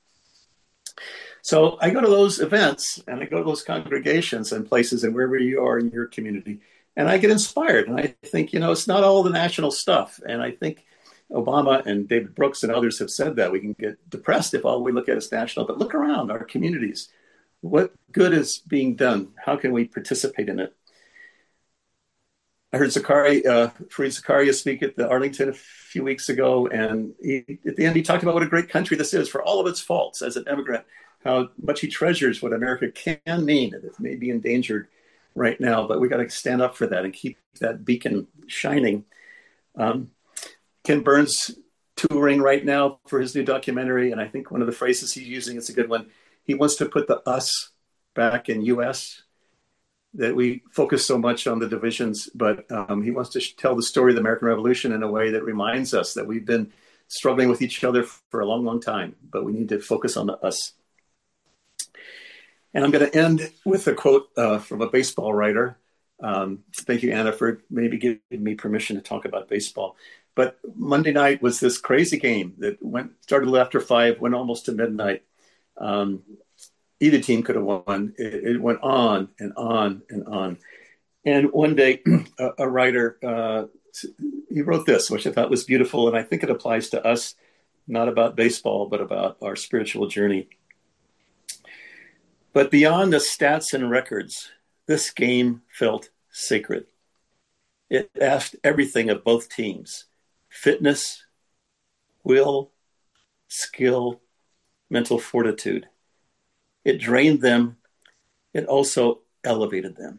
So I go to those events and I go to those congregations and places and wherever you are in your community, and I get inspired. And I think, it's not all the national stuff. And I think Obama and David Brooks and others have said that we can get depressed if all we look at is national, but look around our communities. What good is being done? How can we participate in it? I heard Fareed Zakaria speak at the Arlington a few weeks ago, and at the end he talked about what a great country this is for all of its faults as an immigrant, how much he treasures what America can mean, and it may be endangered right now, but we got to stand up for that and keep that beacon shining. Ken Burns touring right now for his new documentary, and I think one of the phrases he's using is a good one. He wants to put the us back in U.S., that we focus so much on the divisions, but he wants to tell the story of the American Revolution in a way that reminds us that we've been struggling with each other for a long, long time, but we need to focus on the us. And I'm going to end with a quote from a baseball writer. Thank you, Anna, for maybe giving me permission to talk about baseball. But Monday night was this crazy game that started after 5, went almost to midnight. Either team could have won. It went on and on and on. And one day, a writer, he wrote this, which I thought was beautiful, and I think it applies to us, not about baseball, but about our spiritual journey. But beyond the stats and records, this game felt sacred. It asked everything of both teams: fitness, will, skill, mental fortitude. It drained them. It also elevated them.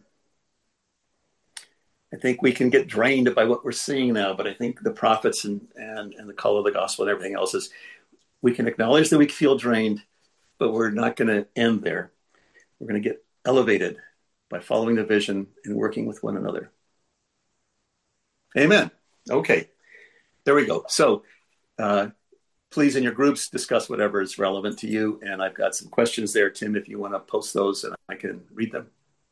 I think we can get drained by what we're seeing now, but I think the prophets and the call of the gospel and everything else is we can acknowledge that we feel drained, but we're not going to end there. We're going to get elevated by following the vision and working with one another. Amen. Okay, there we go. So please, in your groups, discuss whatever is relevant to you. And I've got some questions there, Tim, if you want to post those and I can read them.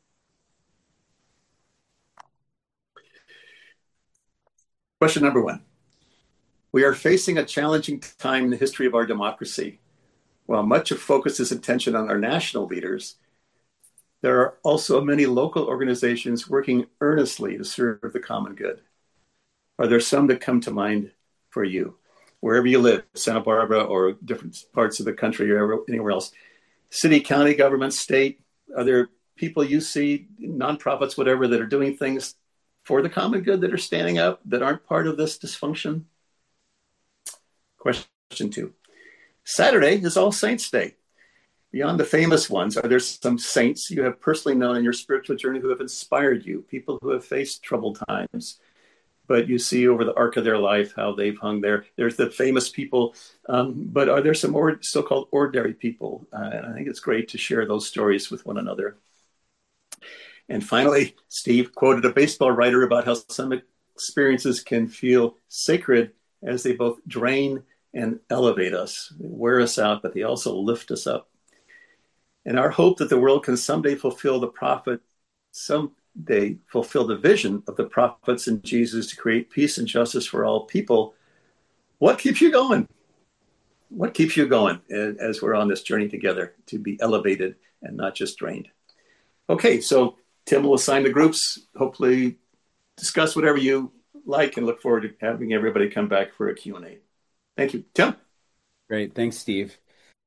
Question number 1. We are facing a challenging time in the history of our democracy. While much of focus is attention on our national leaders, there are also many local organizations working earnestly to serve the common good. Are there some that come to mind for you? Wherever you live, Santa Barbara or different parts of the country or anywhere else, city, county government, state, are there people you see, nonprofits, whatever, that are doing things for the common good, that are standing up, that aren't part of this dysfunction? Question 2. Saturday is All Saints' Day. Beyond the famous ones, are there some saints you have personally known in your spiritual journey who have inspired you, people who have faced troubled times, but you see over the arc of their life how they've hung there? There's the famous people, but are there some more so-called ordinary people? And I think it's great to share those stories with one another. And finally, Steve quoted a baseball writer about how some experiences can feel sacred as they both drain and elevate us, wear us out, but they also lift us up. And our hope that the world can someday fulfill the vision of the prophets and Jesus to create peace and justice for all people. What keeps you going? What keeps you going as we're on this journey together to be elevated and not just drained? Okay, so Tim will assign the groups, hopefully discuss whatever you like, and look forward to having everybody come back for a Q&A. Thank you. Tim? Great. Thanks, Steve.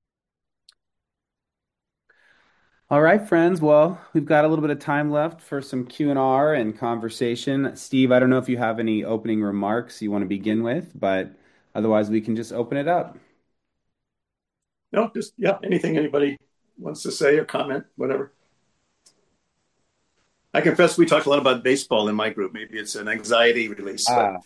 All right, friends. Well, we've got a little bit of time left for some Q&R and conversation. Steve, I don't know if you have any opening remarks you want to begin with, but otherwise we can just open it up. No, just, anything anybody wants to say or comment, whatever. I confess we talked a lot about baseball in my group. Maybe it's an anxiety release. But...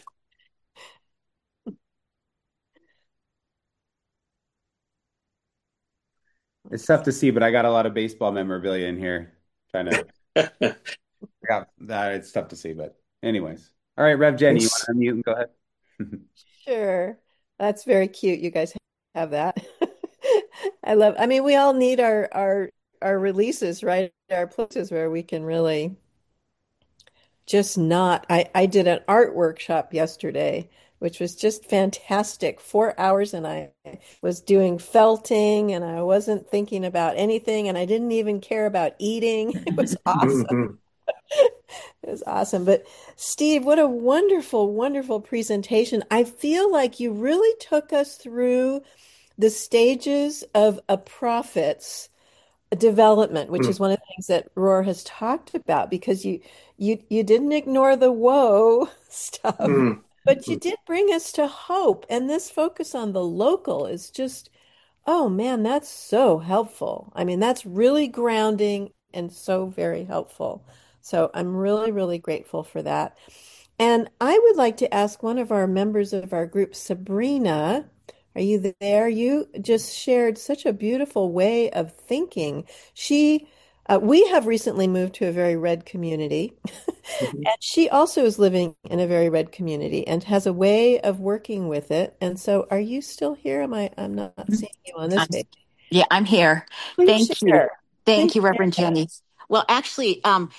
It's tough to see, but I got a lot of baseball memorabilia in here. Trying to yeah, that it's tough to see, but anyways. All right, Rev Jenny, you want to unmute and go ahead? Sure. That's very cute. You guys have that. I mean, we all need our releases, right? Our places where we can really just not. I did an art workshop yesterday, which was just fantastic. 4 hours, and I was doing felting, and I wasn't thinking about anything, and I didn't even care about eating. It was awesome. It was awesome. But Steve, what a wonderful, wonderful presentation. I feel like you really took us through the stages of a prophet's development, which is one of the things that Roar has talked about, because you didn't ignore the woe stuff, but you did bring us to hope. And this focus on the local is just, oh man, that's so helpful. I mean, that's really grounding and so very helpful. So I'm really, really grateful for that. And I would like to ask one of our members of our group, Sabrina, are you there? You just shared such a beautiful way of thinking. We have recently moved to a very red community, and she also is living in a very red community and has a way of working with it. And so, are you still here? I'm not seeing you on this page. Yeah, I'm here. Please Thank you. share. Thank you, Reverend Jenny. Well, actually,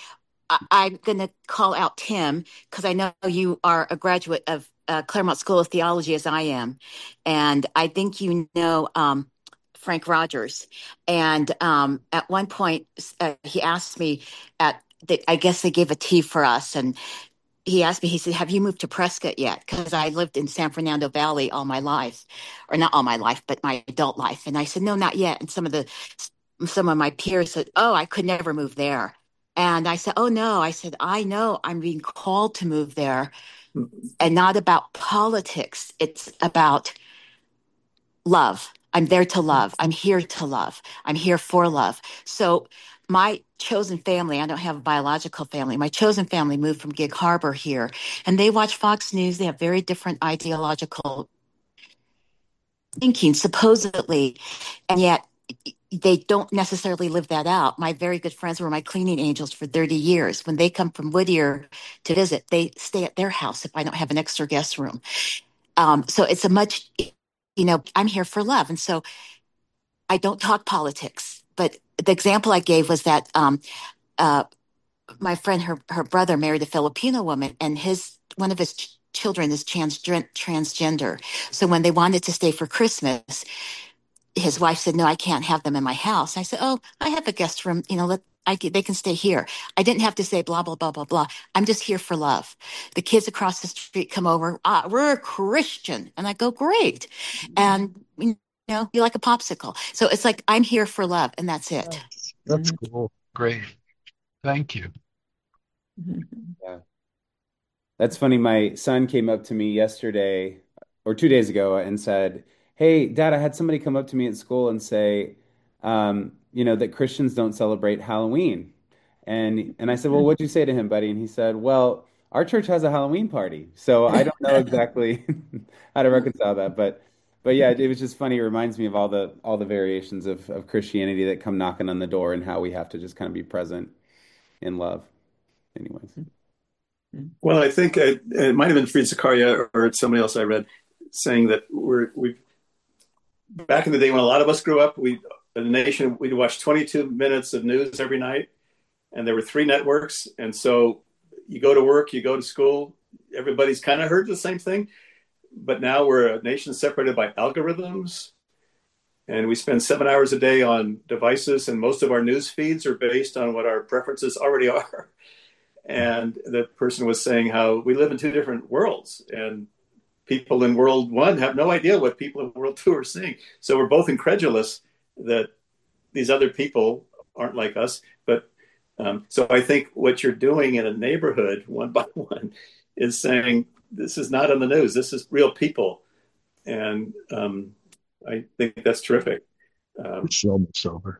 I'm going to call out Tim because I know you are a graduate of Claremont School of Theology, as I am, and I think you know Frank Rogers. And at one point, he asked me at I guess they gave a tea for us, and he asked me, he said, "Have you moved to Prescott yet?" Because I lived in San Fernando Valley all my life, or not all my life, but my adult life. And I said, "No, not yet." And some of my peers said, "Oh, I could never move there." And I said, "Oh no." I said, "I know I'm being called to move there, and not about politics. It's about love. I'm there to love. I'm here to love. I'm here for love." So my chosen family, I don't have a biological family. My chosen family moved from Gig Harbor here, and they watch Fox News. They have very different ideological thinking, supposedly, and yet they don't necessarily live that out. My very good friends were my cleaning angels for 30 years. When they come from Whittier to visit, they stay at their house if I don't have an extra guest room. So it's a much, I'm here for love. And so I don't talk politics. But the example I gave was that uh, my friend, her brother married a Filipino woman, and one of his children is transgender. So when they wanted to stay for Christmas, his wife said, "No, I can't have them in my house." I said, "Oh, I have a guest room. They can stay here." I didn't have to say blah, blah, blah, blah, blah. I'm just here for love. The kids across the street come over. We're a Christian. And I go, "Great." And, you like a popsicle. So it's like, I'm here for love, and that's it. That's cool. Great. Thank you. Yeah. That's funny. My son came up to me yesterday or 2 days ago and said, "Hey, Dad, I had somebody come up to me at school and say, that Christians don't celebrate Halloween." And I said, "Well, what'd you say to him, buddy?" And he said, "Well, our church has a Halloween party." So I don't know exactly how to reconcile that, but yeah, it was just funny. It reminds me of all the variations of Christianity that come knocking on the door and how we have to just kind of be present in love. Anyways. Well, I think it might have been Fried Zakaria or somebody else I read saying that we back in the day when a lot of us grew up, we in the nation we'd watch 22 minutes of news every night, and there were three networks, and so you go to work, you go to school, everybody's kind of heard the same thing, but now we're a nation separated by algorithms, and we spend 7 hours a day on devices, and most of our news feeds are based on what our preferences already are. And the person was saying how we live in two different worlds, and people in world one have no idea what people in world two are seeing. So we're both incredulous that these other people aren't like us. But so I think what you're doing in a neighborhood one by one is saying, this is not on the news. This is real people. And I think that's terrific. It's so much over.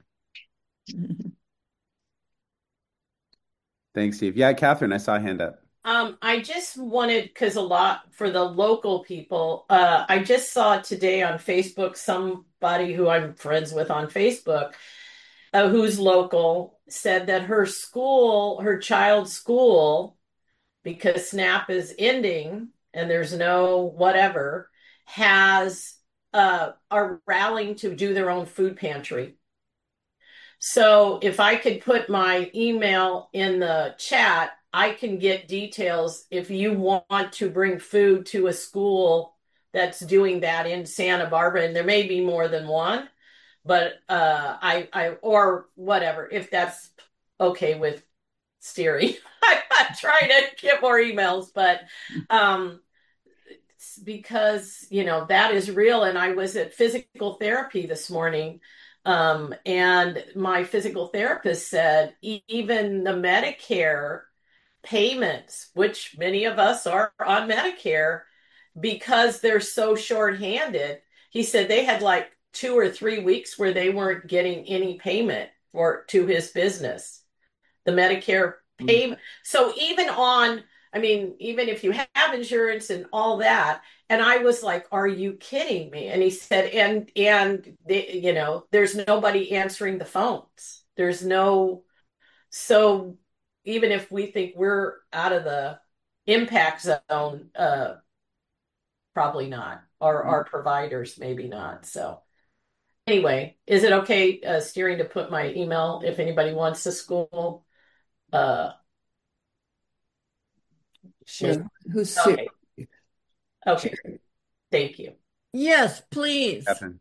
Thanks, Steve. Yeah, Catherine, I saw a hand up. I just wanted, because a lot for the local people, I just saw today on Facebook somebody who I'm friends with on Facebook, who's local, said that her child's school, because SNAP is ending and there's no whatever, are rallying to do their own food pantry. So if I could put my email in the chat, I can get details if you want to bring food to a school that's doing that in Santa Barbara, and there may be more than one, but I or whatever, if that's okay with Steery. I'm trying to get more emails, but because that is real. And I was at physical therapy this morning, and my physical therapist said even the Medicare payments, which many of us are on Medicare, because they're so shorthanded, he said they had like 2 or 3 weeks where they weren't getting any payment to his business, the Medicare payment. So even if you have insurance and all that, and I was like, "Are you kidding me?" And he said, there's nobody answering the phones. So even if we think we're out of the impact zone, probably not, or our providers, maybe not. So anyway, is it okay, Steering, to put my email if anybody wants to school? Sure. Who's Sue? Okay. Okay. Thank you. Yes, please. Catherine.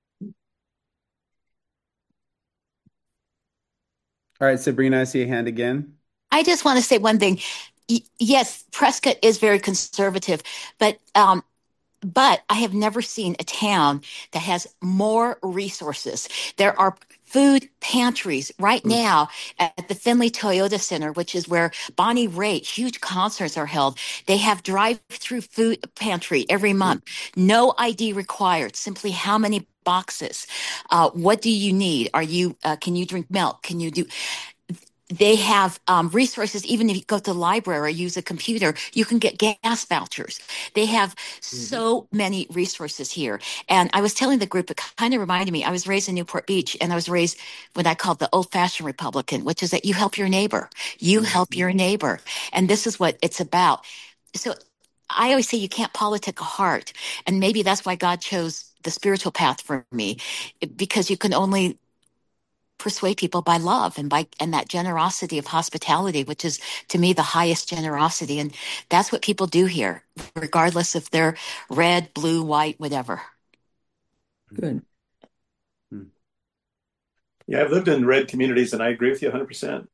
All right, Sabrina, I see a hand again. I just want to say one thing. Yes, Prescott is very conservative, but I have never seen a town that has more resources. There are food pantries right now at the Findlay Toyota Center, which is where Bonnie Raitt huge concerts are held. They have drive-through food pantry every month. No ID required, simply how many boxes. What do you need? Can you drink milk? Can you do they have resources. Even if you go to the library or use a computer, you can get gas vouchers. They have so many resources here. And I was telling the group, it kind of reminded me, I was raised in Newport Beach, and I was raised what I call the old-fashioned Republican, which is that you help your neighbor. You help your neighbor. And this is what it's about. So I always say you can't politic a heart. And maybe that's why God chose the spiritual path for me, because you can only persuade people by love and that generosity of hospitality, which is to me the highest generosity. And that's what people do here, regardless if they're red, blue, white, whatever. Good. Yeah, I've lived in red communities, and I agree with you 100%.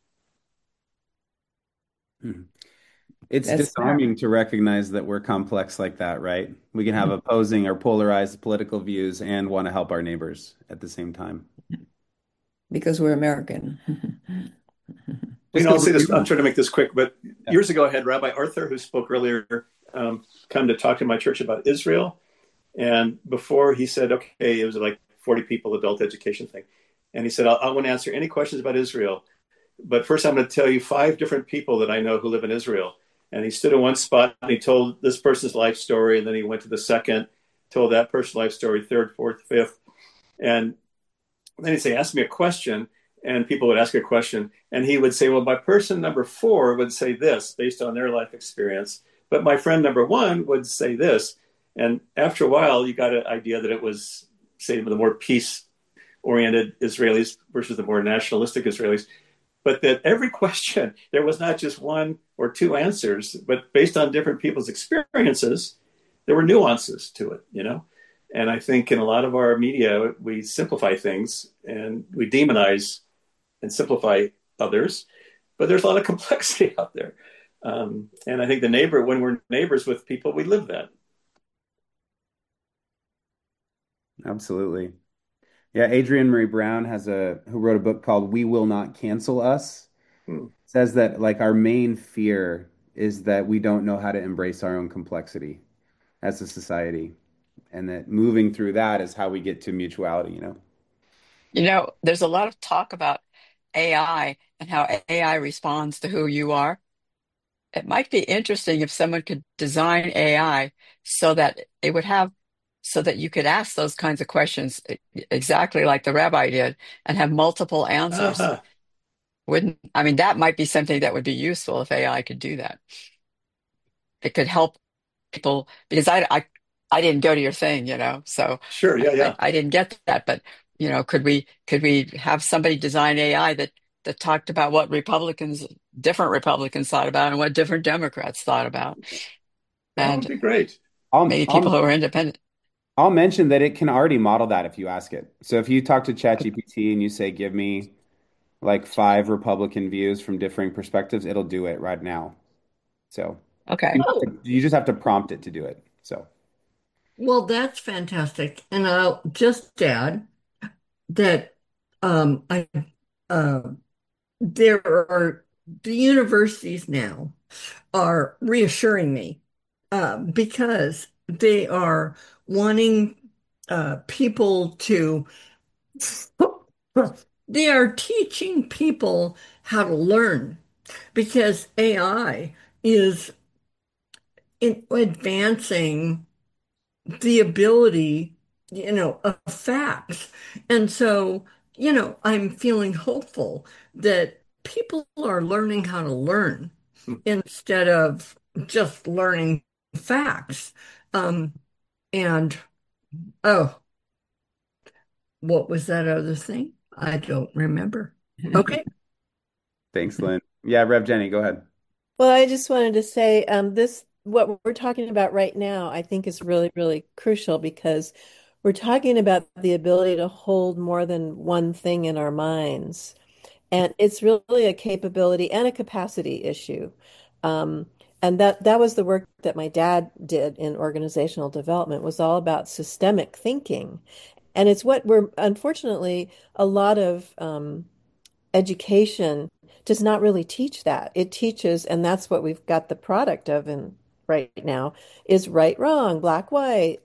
It's That's disarming to recognize that we're complex like that, right? We can have opposing or polarized political views and want to help our neighbors at the same time. because we're American. I'll say this. I'm trying to make this quick, but years ago, I had Rabbi Arthur, who spoke earlier, come to talk to my church about Israel. And before he said, okay, it was like 40 people, adult education thing. And he said, I want to answer any questions about Israel. But first, I'm going to tell you 5 different people that I know who live in Israel. And he stood in one spot and he told this person's life story. And then he went to the second, told that person's life story, third, fourth, fifth. And then he'd say, ask me a question. And people would ask a question. And he would say, well, my person number 4 would say this based on their life experience. But my friend number 1 would say this. And after a while, you got an idea that it was, say, the more peace-oriented Israelis versus the more nationalistic Israelis. But that every question, there was not just 1 or 2 answers, but based on different people's experiences, there were nuances to it, you know? And I think in a lot of our media, we simplify things and we demonize and simplify others, but there's a lot of complexity out there. And I think when we're neighbors with people, we live that. Absolutely. Yeah, Adrienne Marie Brown who wrote a book called We Will Not Cancel Us. Says that like our main fear is that we don't know how to embrace our own complexity as a society. And that moving through that is how we get to mutuality, you know? There's a lot of talk about AI and how AI responds to who you are. It might be interesting if someone could design AI so that you could ask those kinds of questions exactly like the rabbi did and have multiple answers. That might be something that would be useful if AI could do that. It could help people because I didn't go to your thing, so Sure, yeah. I didn't get that, but could we have somebody design AI that talked about what different Republicans thought about and what different Democrats thought about, That would be great. Maybe people who are independent. I'll mention that it can already model that if you ask it. So if you talk to ChatGPT and you say, give me like 5 Republican views from differing perspectives, it'll do it right now. So okay, you just have to prompt it to do it. So. Well, that's fantastic. And I'll just add that the universities now are reassuring me because they are wanting people to, they are teaching people how to learn because AI is advancing the ability, of facts. And so, I'm feeling hopeful that people are learning how to learn instead of just learning facts. And what was that other thing? I don't remember. Okay. Thanks, Lynn. Yeah, Rev Jenny, go ahead. Well, I just wanted to say this, what we're talking about right now, I think is really, really crucial because we're talking about the ability to hold more than one thing in our minds. And it's really a capability and a capacity issue. Um, and that was the work that my dad did in organizational development, was all about systemic thinking. And it's what we're, unfortunately, a lot of education does not really teach that. It teaches, and that's what we've got the product of in right now, is right, wrong, black, white,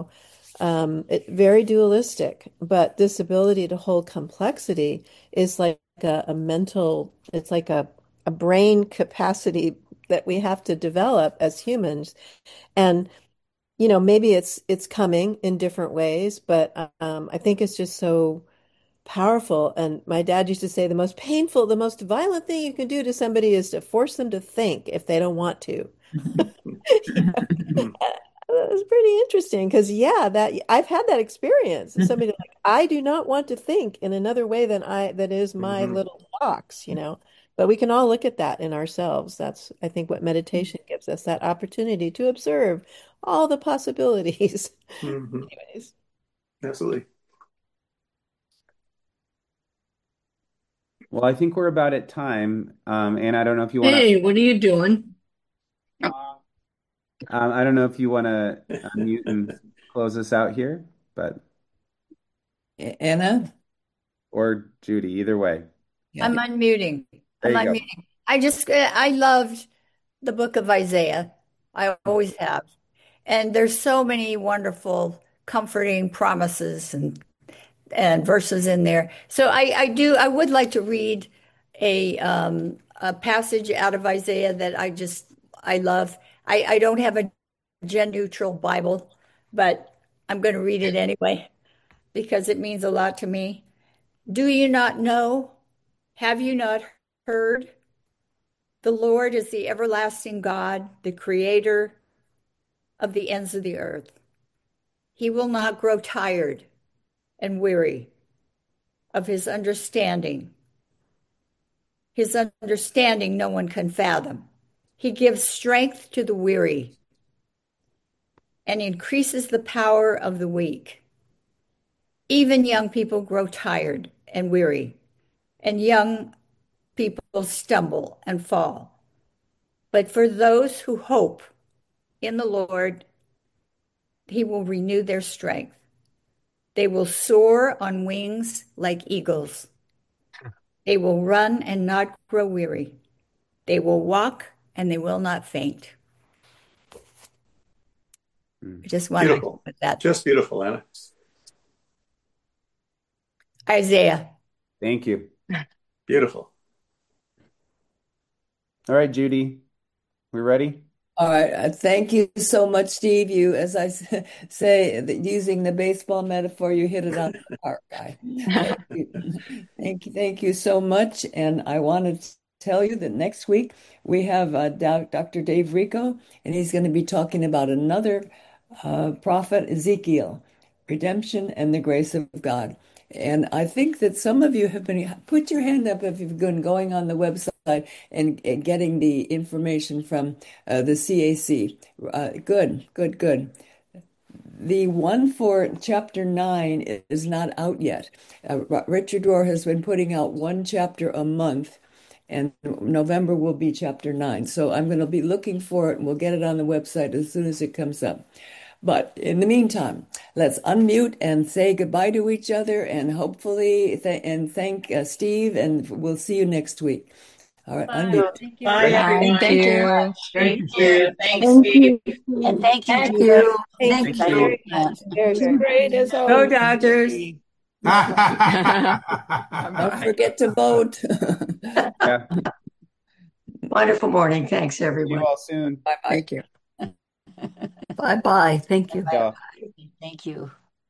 very dualistic. But this ability to hold complexity is like a mental, it's like a brain capacity that we have to develop as humans. And maybe it's coming in different ways, but I think it's just so powerful. And my dad used to say the most painful, the most violent thing you can do to somebody is to force them to think if they don't want to. That was pretty interesting because yeah, that I've had that experience. Somebody like, I do not want to think in another way than that is my Mhm. little box. But we can all look at that in ourselves. That's, I think, what meditation gives us, that opportunity to observe all the possibilities. Mhm. Anyways. Absolutely. Well, I think we're about at time. And I don't know if you want to, Hey, what are you doing? I don't know if you want to mute and close us out here, but, Anna? or Judy, either way. Yeah. I'm unmuting. There I'm you go. unmuting. I loved the book of Isaiah. I always have. And there's so many wonderful, comforting promises and verses in there. So I would like to read a passage out of Isaiah that I love. I don't have a gen neutral Bible, but I'm going to read it anyway because it means a lot to me. Do you not know? Have you not heard? The Lord is the everlasting God, the creator of the ends of the earth. He will not grow tired and weary of his understanding. His understanding no one can fathom. He gives strength to the weary and increases the power of the weak. Even young people grow tired and weary, and young people stumble and fall. But for those who hope in the Lord, he will renew their strength. They will soar on wings like eagles. They will run and not grow weary. They will walk and they will not faint. I just wanted to Beautiful. put that. Just beautiful, Anna. Isaiah. Thank you. Beautiful. All right, Judy, we ready? All right. Thank you so much, Steve. You, as I say, using the baseball metaphor, you hit it on the park. Thank you. Thank you so much. And I want to tell you that next week we have Dr. Dave Rico, and he's going to be talking about another prophet, Ezekiel, redemption and the grace of God. And I think that some of you have been, put your hand up if you've been going on the website and getting the information from the CAC. Good. The one for chapter 9 is not out yet. Richard Rohr has been putting out one chapter a month, and November will be chapter 9. So I'm going to be looking for it, and we'll get it on the website as soon as it comes up. But in the meantime, let's unmute and say goodbye to each other, and hopefully, thank Steve, and we'll see you next week. All right, unmute. Thank you. Bye, everyone. Thank you. Thank you. Thanks, Thank Steve. you. And thank you, Thank Judith. you. Thank Thank you you. very much. Very great as Go always. Dodgers. Don't forget to vote. Yeah. Wonderful morning. Thanks, See you everyone. all soon. Bye-bye. Thank you. Bye bye. Thank you. Yeah. Thank you.